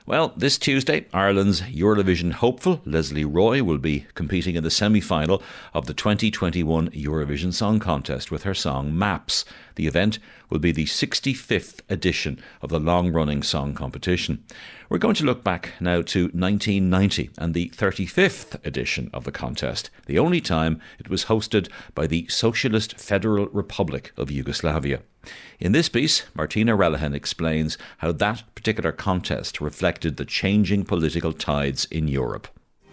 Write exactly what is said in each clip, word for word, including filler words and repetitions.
Well, this Tuesday, Ireland's Eurovision hopeful, Leslie Roy, will be competing in the semi-final of the twenty twenty-one Eurovision Song Contest with her song Maps. The event will be the sixty-fifth edition of the long-running song competition. We're going to look back now to nineteen ninety and the thirty-fifth edition of the contest, the only time it was hosted by the Socialist Federal Republic of Yugoslavia. In this piece, Martina Relihan explains how that particular contest reflected the changing political tides in Europe.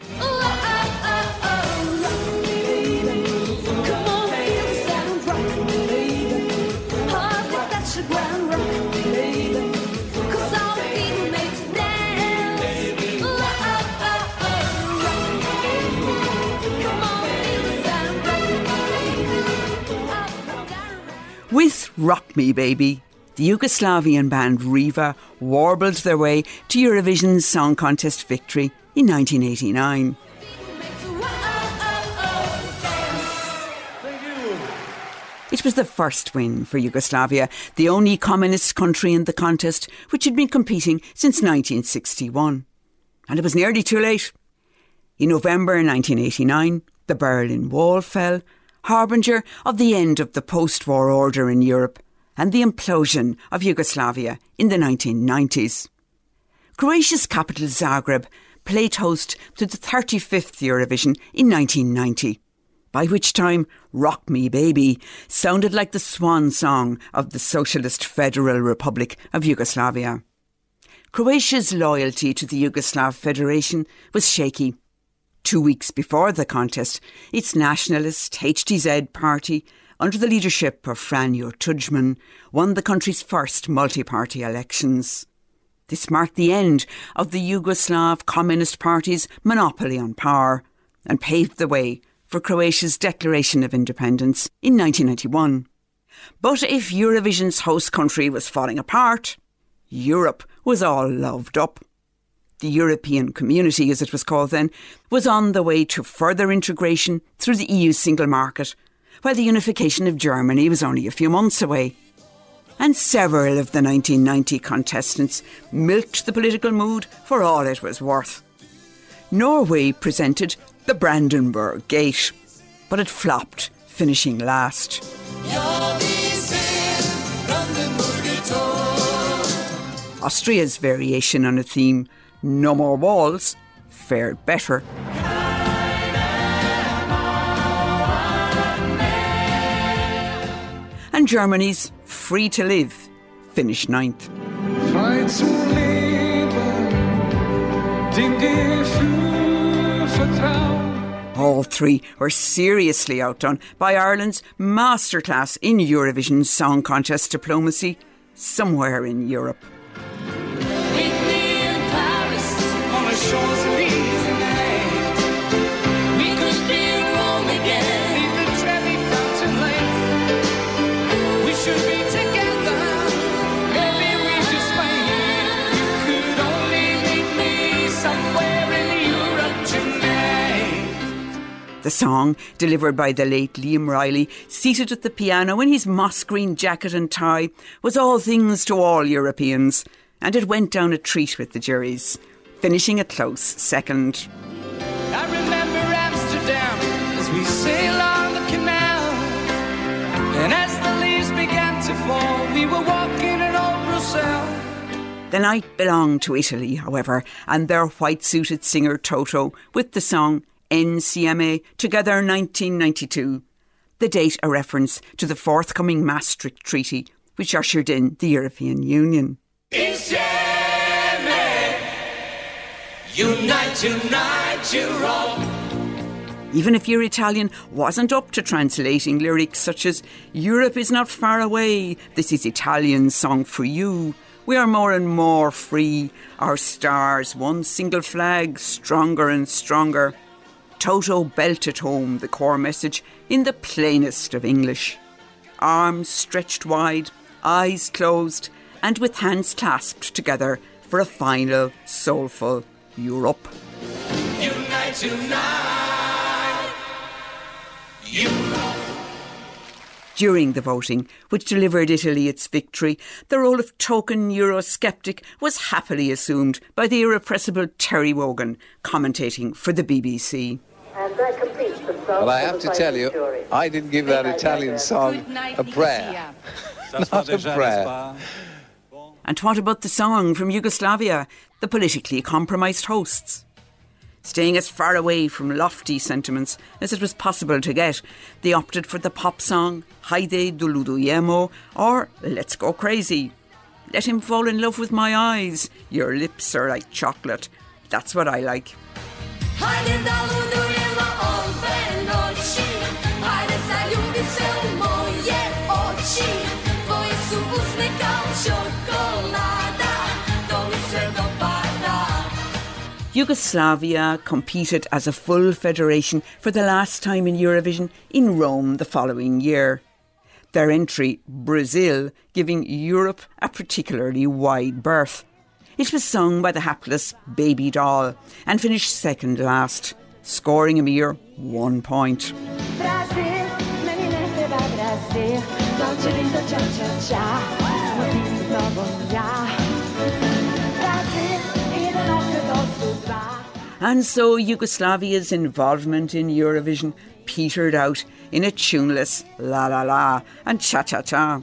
With Rock Me Baby, the Yugoslavian band Riva warbled their way to Eurovision's Song Contest victory in nineteen eighty-nine. It was the first win for Yugoslavia, the only communist country in the contest which had been competing since nineteen sixty-one. And it was nearly too late. In November nineteen eighty-nine, the Berlin Wall fell, harbinger of the end of the post-war order in Europe and the implosion of Yugoslavia in the nineteen nineties. Croatia's capital Zagreb played host to the thirty-fifth Eurovision in nineteen ninety, by which time Rock Me Baby sounded like the swan song of the Socialist Federal Republic of Yugoslavia. Croatia's loyalty to the Yugoslav Federation was shaky. Two weeks before the contest, its nationalist H T Z party, under the leadership of Franjo Tudjman, won the country's first multi-party elections. This marked the end of the Yugoslav Communist Party's monopoly on power and paved the way for Croatia's declaration of independence in nineteen ninety-one. But if Eurovision's host country was falling apart, Europe was all loved up. The European Community, as it was called then, was on the way to further integration through the E U's single market, while the unification of Germany was only a few months away. And several of the nineteen ninety contestants milked the political mood for all it was worth. Norway presented the Brandenburg Gate, but it flopped, finishing last. Austria's variation on a theme, No More Walls, fared better. And Germany's Free to Live finished ninth. All three were seriously outdone by Ireland's masterclass in Eurovision Song Contest diplomacy somewhere in Europe. The song, delivered by the late Liam Riley, seated at the piano in his moss green jacket and tie, was all things to all Europeans, and it went down a treat with the juries, finishing a close second. I remember Amsterdam as we sailed on the canal, and as the leaves began to fall, we were walking in old Brussels. The night belonged to Italy, however, and their white-suited singer Toto with the song N C M A, together nineteen ninety-two, the date a reference to the forthcoming Maastricht Treaty, which ushered in the European Union. Insieme, unite, unite, Europe. Even if your Italian wasn't up to translating lyrics such as Europe is not far away, this is Italian song for you. We are more and more free, our stars, one single flag, stronger and stronger. Toto belted home the core message in the plainest of English. Arms stretched wide, eyes closed, and with hands clasped together for a final, soulful Europe. Unite, unite, Europe. During the voting, which delivered Italy its victory, the role of token Eurosceptic was happily assumed by the irrepressible Terry Wogan, commentating for the B B C. And that completes the song. Well, I have to tell you, I didn't give that Italian song a prayer. Not a prayer. And what about the song from Yugoslavia, the politically compromised hosts? Staying as far away from lofty sentiments as it was possible to get, they opted for the pop song Haide Duludujemo or Let's Go Crazy. Let him fall in love with my eyes. Your lips are like chocolate. That's what I like. Yugoslavia competed as a full federation for the last time in Eurovision in Rome the following year. Their entry, Brazil, giving Europe a particularly wide berth. It was sung by the hapless Baby Doll and finished second last, scoring a mere one point. And so Yugoslavia's involvement in Eurovision petered out in a tuneless La La La and Cha Cha Cha.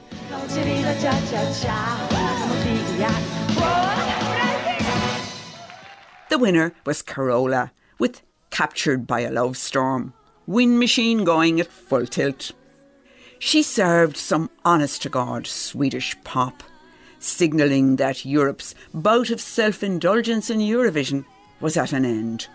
The winner was Carola, with Captured by a Love Storm, wind machine going at full tilt. She served some honest-to-God Swedish pop, signalling that Europe's bout of self-indulgence in Eurovision was at an end.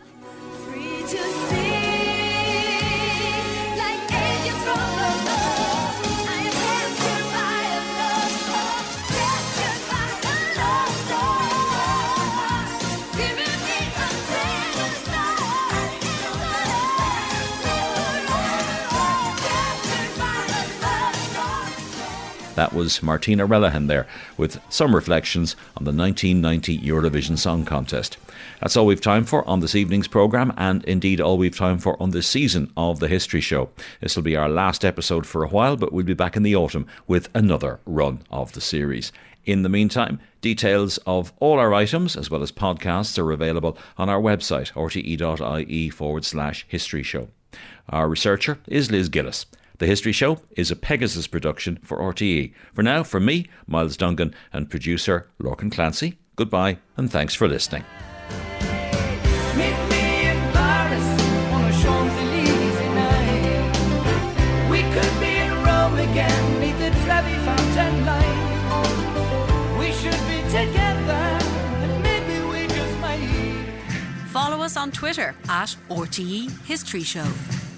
That was Martina Relihan there with some reflections on the nineteen ninety Eurovision Song Contest. That's all we've time for on this evening's programme, and indeed all we've time for on this season of The History Show. This will be our last episode for a while, but we'll be back in the autumn with another run of the series. In the meantime, details of all our items as well as podcasts are available on our website, rte.ie forward slash history show. Our researcher is Liz Gillis. The History Show is a Pegasus production for R T E. For now, from me, Miles Dungan, and producer Lorcan Clancy, goodbye and thanks for listening. Meet me in Paris on a Champs-Élysées night. We could be in Rome again, meet the Trevi Fountain line. We should be together, and maybe we just might. Follow us on Twitter at R T E History Show.